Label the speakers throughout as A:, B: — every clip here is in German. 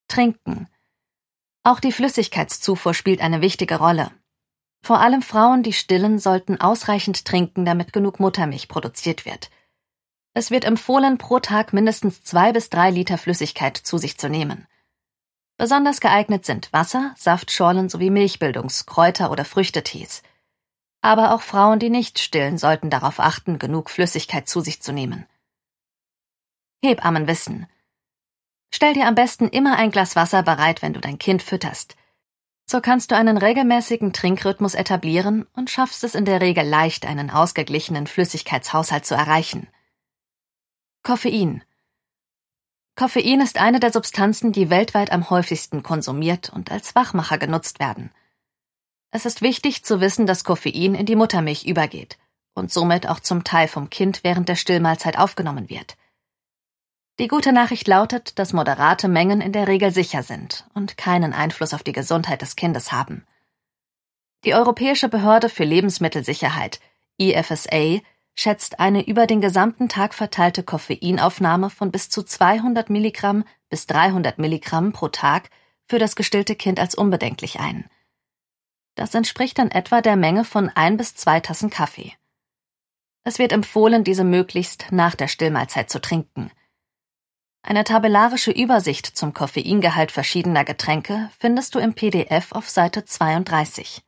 A: Trinken. Auch die Flüssigkeitszufuhr spielt eine wichtige Rolle. Vor allem Frauen, die stillen, sollten ausreichend trinken, damit genug Muttermilch produziert wird. Es wird empfohlen, pro Tag mindestens 2 bis 3 Liter Flüssigkeit zu sich zu nehmen. Besonders geeignet sind Wasser, Saftschorlen sowie Milchbildungs-, Kräuter- oder Früchtetees. Aber auch Frauen, die nicht stillen, sollten darauf achten, genug Flüssigkeit zu sich zu nehmen. Hebammenwissen. Stell dir am besten immer ein Glas Wasser bereit, wenn du dein Kind fütterst. So kannst du einen regelmäßigen Trinkrhythmus etablieren und schaffst es in der Regel leicht, einen ausgeglichenen Flüssigkeitshaushalt zu erreichen. Koffein. Koffein ist eine der Substanzen, die weltweit am häufigsten konsumiert und als Wachmacher genutzt werden. Es ist wichtig zu wissen, dass Koffein in die Muttermilch übergeht und somit auch zum Teil vom Kind während der Stillmahlzeit aufgenommen wird. Die gute Nachricht lautet, dass moderate Mengen in der Regel sicher sind und keinen Einfluss auf die Gesundheit des Kindes haben. Die Europäische Behörde für Lebensmittelsicherheit, EFSA, schätzt eine über den gesamten Tag verteilte Koffeinaufnahme von bis zu 200 Milligramm bis 300 Milligramm pro Tag für das gestillte Kind als unbedenklich ein. Das entspricht dann etwa der Menge von 1 bis 2 Tassen Kaffee. Es wird empfohlen, diese möglichst nach der Stillmahlzeit zu trinken. Eine tabellarische Übersicht zum Koffeingehalt verschiedener Getränke findest du im PDF auf Seite 32.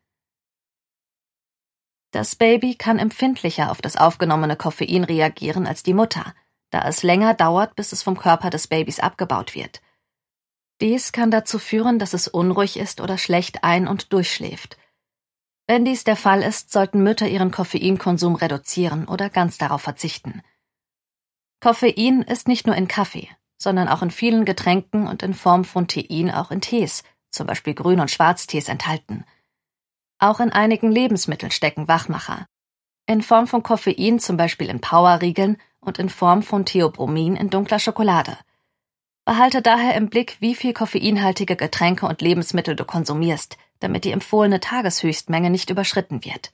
A: Das Baby kann empfindlicher auf das aufgenommene Koffein reagieren als die Mutter, da es länger dauert, bis es vom Körper des Babys abgebaut wird. Dies kann dazu führen, dass es unruhig ist oder schlecht ein- und durchschläft. Wenn dies der Fall ist, sollten Mütter ihren Koffeinkonsum reduzieren oder ganz darauf verzichten. Koffein ist nicht nur in Kaffee, sondern auch in vielen Getränken und in Form von Tein auch in Tees, zum Beispiel Grün- und Schwarztees, enthalten. Auch in einigen Lebensmitteln stecken Wachmacher. In Form von Koffein zum Beispiel in Powerriegeln und in Form von Theobromin in dunkler Schokolade. Behalte daher im Blick, wie viel koffeinhaltige Getränke und Lebensmittel du konsumierst, damit die empfohlene Tageshöchstmenge nicht überschritten wird.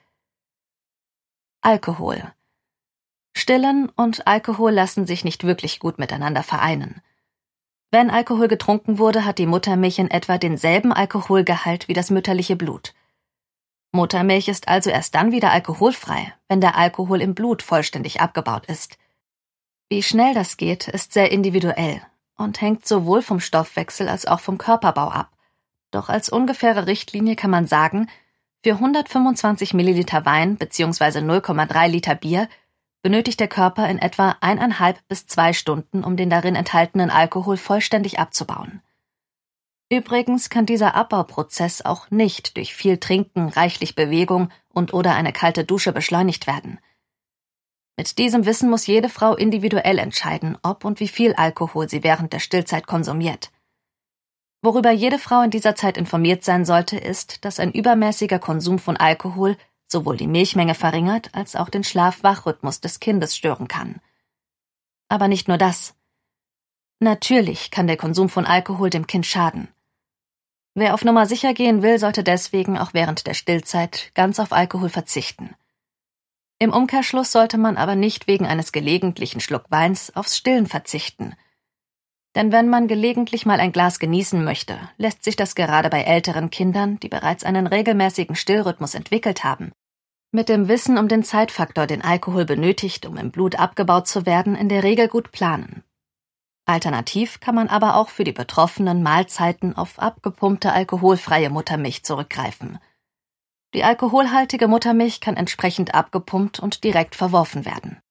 A: Alkohol. Stillen und Alkohol lassen sich nicht wirklich gut miteinander vereinen. Wenn Alkohol getrunken wurde, hat die Muttermilch in etwa denselben Alkoholgehalt wie das mütterliche Blut. Muttermilch ist also erst dann wieder alkoholfrei, wenn der Alkohol im Blut vollständig abgebaut ist. Wie schnell das geht, ist sehr individuell und hängt sowohl vom Stoffwechsel als auch vom Körperbau ab. Doch als ungefähre Richtlinie kann man sagen, für 125 Milliliter Wein bzw. 0,3 Liter Bier benötigt der Körper in etwa 1,5 bis 2 Stunden, um den darin enthaltenen Alkohol vollständig abzubauen. Übrigens kann dieser Abbauprozess auch nicht durch viel Trinken, reichlich Bewegung und/oder eine kalte Dusche beschleunigt werden. Mit diesem Wissen muss jede Frau individuell entscheiden, ob und wie viel Alkohol sie während der Stillzeit konsumiert. Worüber jede Frau in dieser Zeit informiert sein sollte, ist, dass ein übermäßiger Konsum von Alkohol sowohl die Milchmenge verringert, als auch den Schlaf-Wach-Rhythmus des Kindes stören kann. Aber nicht nur das. Natürlich kann der Konsum von Alkohol dem Kind schaden. Wer auf Nummer sicher gehen will, sollte deswegen auch während der Stillzeit ganz auf Alkohol verzichten. Im Umkehrschluss sollte man aber nicht wegen eines gelegentlichen Schluck Weins aufs Stillen verzichten. Denn wenn man gelegentlich mal ein Glas genießen möchte, lässt sich das gerade bei älteren Kindern, die bereits einen regelmäßigen Stillrhythmus entwickelt haben, mit dem Wissen um den Zeitfaktor, den Alkohol benötigt, um im Blut abgebaut zu werden, in der Regel gut planen. Alternativ kann man aber auch für die betroffenen Mahlzeiten auf abgepumpte alkoholfreie Muttermilch zurückgreifen. Die alkoholhaltige Muttermilch kann entsprechend abgepumpt und direkt verworfen werden.